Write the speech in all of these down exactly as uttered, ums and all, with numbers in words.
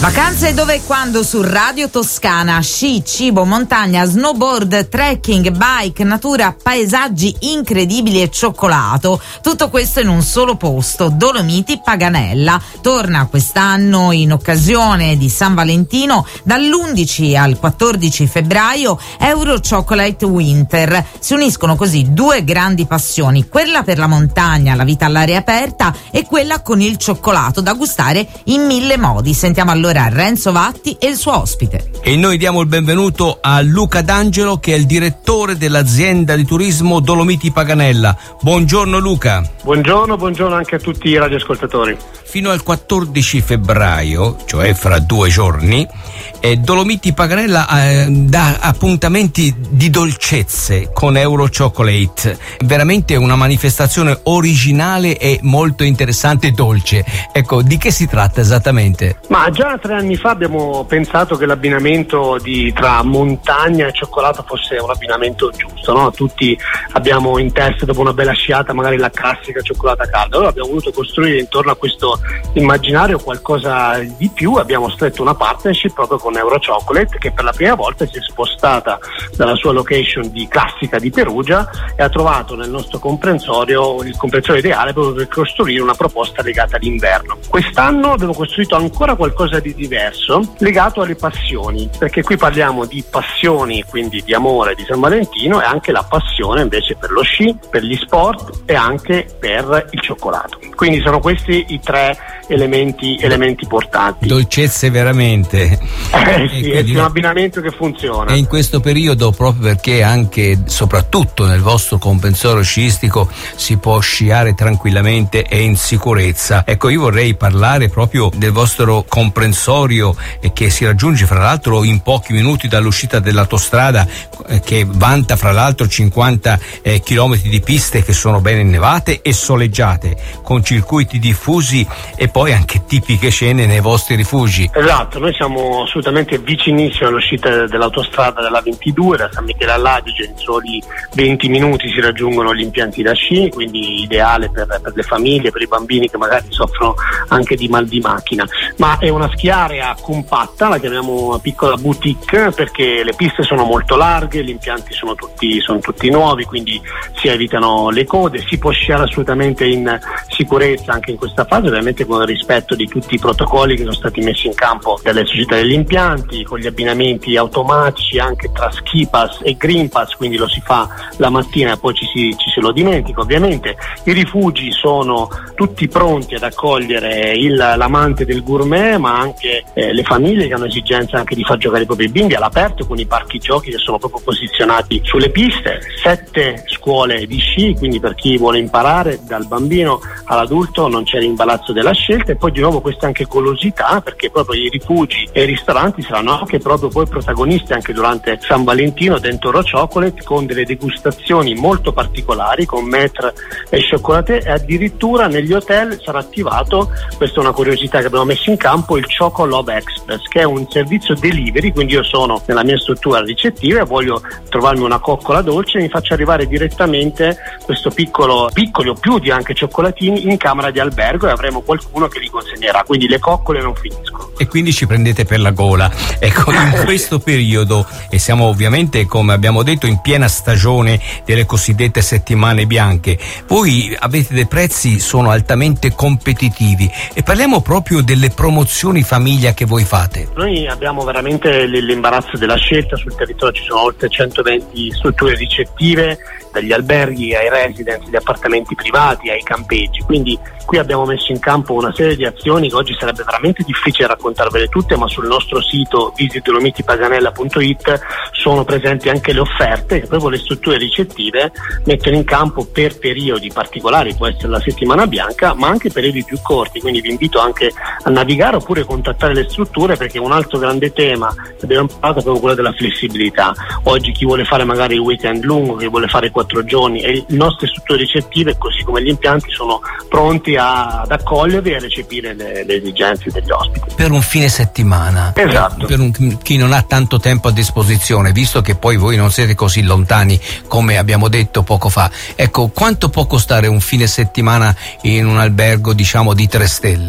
Vacanze dove e quando su Radio Toscana, sci, cibo, montagna, snowboard, trekking, bike, natura, paesaggi incredibili e cioccolato. Tutto questo in un solo posto, Dolomiti Paganella. Torna quest'anno in occasione di San Valentino dall'undici al quattordici febbraio Euro Chocolate Winter. Si uniscono così due grandi passioni, quella per la montagna, la vita all'aria aperta, e quella con il cioccolato da gustare in mille modi. Sentiamo allora Renzo Vatti e il suo ospite. E noi diamo il benvenuto a Luca D'Angelo, che è il direttore dell'azienda di turismo Dolomiti Paganella. Buongiorno Luca. Buongiorno, buongiorno anche a tutti i radioascoltatori. Fino al quattordici febbraio, cioè fra due giorni, eh, Dolomiti Paganella eh, dà appuntamenti di dolcezze con Euro Chocolate. Veramente una manifestazione originale e molto interessante e dolce. Ecco, di che si tratta esattamente? Ma già tre anni fa abbiamo pensato che l'abbinamento di, tra montagna e cioccolato fosse un abbinamento giusto, no? Tutti abbiamo in testa, dopo una bella sciata, magari la classica cioccolata calda. Allora abbiamo voluto costruire intorno a questo immaginario qualcosa di più. Abbiamo stretto una partnership proprio con Euro Chocolate, che per la prima volta si è spostata dalla sua location di classica di Perugia e ha trovato nel nostro comprensorio il comprensorio ideale proprio per costruire una proposta legata all'inverno. Quest'anno abbiamo costruito ancora qualcosa di diverso legato alle passioni, perché qui parliamo di passioni, quindi di amore di San Valentino, e anche la passione invece per lo sci, per gli sport e anche per il cioccolato. Quindi sono questi i tre elementi elementi portanti. Dolcezze veramente. Eh sì, è un abbinamento che funziona. E in questo periodo, proprio perché anche soprattutto nel vostro comprensorio sciistico si può sciare tranquillamente e in sicurezza. Ecco, io vorrei parlare proprio del vostro comprensorio, eh, che si raggiunge fra l'altro in pochi minuti dall'uscita dell'autostrada, eh, che vanta fra l'altro cinquanta eh, chilometri di piste che sono ben innevate e soleggiate, con circuiti diffusi e poi anche tipiche scene nei vostri rifugi. Esatto, noi siamo assolutamente vicinissimi all'uscita dell'autostrada della ventidue, da San Michele all'Adige in soli venti minuti si raggiungono gli impianti da sci, quindi ideale per, per le famiglie, per i bambini che magari soffrono anche di mal di macchina. Ma è una schiarea compatta, la chiamiamo una piccola boutique, perché le piste sono molto larghe, gli impianti sono tutti, sono tutti nuovi, quindi si evitano le code, si può sciare assolutamente in sicurezza anche in questa fase, ovviamente con il rispetto di tutti i protocolli che sono stati messi in campo dalle società degli impianti, con gli abbinamenti automatici anche tra ski pass e green pass, quindi lo si fa la mattina e poi ci si, ci se lo dimentica. Ovviamente i rifugi sono tutti pronti ad accogliere il, l'amante del gourmet, ma anche eh, le famiglie che hanno esigenza anche di far giocare i propri bimbi all'aperto, con i parchi giochi che sono proprio posizionati sulle piste, sette scuole di sci, quindi per chi vuole imparare dal bambino all'adulto non c'è l'imbarazzo della scelta. E poi di nuovo questa anche golosità, perché proprio i rifugi e i ristoranti saranno anche proprio poi protagonisti anche durante San Valentino dentro Euro Chocolate, con delle degustazioni molto particolari con maître e chocolate, e addirittura negli hotel sarà attivato, questa è una curiosità che abbiamo messo in campo, il Choco Love Express, che è un servizio delivery, quindi io sono nella mia struttura ricettiva e voglio trovarmi una coccola dolce e mi faccio arrivare direttamente questo piccolo piccoli o più di anche cioccolatini in camera di albergo, e avremo qualcuno che li consegnerà, quindi le coccole non finiscono. E quindi ci prendete per la gola. Ecco, in questo periodo, e siamo ovviamente, come abbiamo detto, in piena stagione delle cosiddette settimane bianche, voi avete dei prezzi, sono altamente competitivi, e parliamo proprio delle promozioni famiglia che voi fate. Noi abbiamo veramente l'imbarazzo della scelta, sul territorio ci sono oltre centoventi strutture ricettive, dagli alberghi ai residence, agli appartamenti privati, ai campeggi, quindi qui abbiamo messo in campo una serie di azioni che oggi sarebbe veramente difficile raccontarvele tutte, ma sul nostro sito visit dolomiti paganella punto it sono presenti anche le offerte che proprio le strutture ricettive mettono in campo per periodi particolari, può essere la settimana bianca, ma anche periodi più corti, quindi vi invito anche a navigare oppure contattare le strutture, perché un altro grande tema che abbiamo parlato è proprio quello della flessibilità. Oggi chi vuole fare magari il weekend lungo, chi vuole fare quattro giorni, e le nostre strutture ricettive, così come gli impianti, sono pronti a, ad accogliervi e a recepire le, le esigenze degli ospiti. Per un fine settimana, esatto. Per un, chi non ha tanto tempo a disposizione, visto che poi voi non siete così lontani come abbiamo detto poco fa, ecco, quanto può costare un fine settimana in un albergo, diciamo, di tre stelle?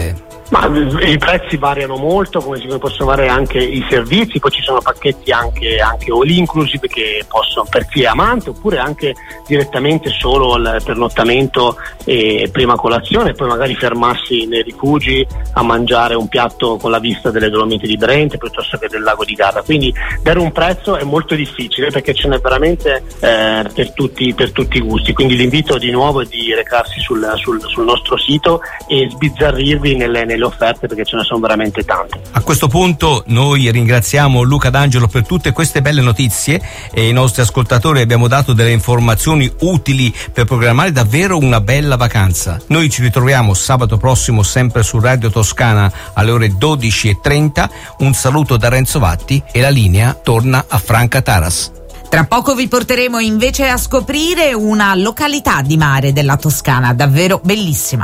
Ma i prezzi variano molto, come si possono variare anche i servizi, poi ci sono pacchetti anche, anche all inclusive che possono, per chi è amante, oppure anche direttamente solo il pernottamento e prima colazione, e poi magari fermarsi nei rifugi a mangiare un piatto con la vista delle Dolomiti di Brenta piuttosto che del lago di Garda. Quindi dare un prezzo è molto difficile perché ce n'è veramente eh, per tutti, per tutti i gusti. Quindi l'invito di nuovo è di recarsi sul, sul, sul nostro sito e sbizzarrirvi nelle, nelle offerte, perché ce ne sono veramente tante. A questo punto noi ringraziamo Luca D'Angelo per tutte queste belle notizie e ai nostri ascoltatori abbiamo dato delle informazioni utili per programmare davvero una bella vacanza. Noi ci ritroviamo sabato prossimo sempre su Radio Toscana alle ore dodici e trenta. Un saluto da Renzo Vatti e la linea torna a Franca Taras. Tra poco vi porteremo invece a scoprire una località di mare della Toscana davvero bellissima.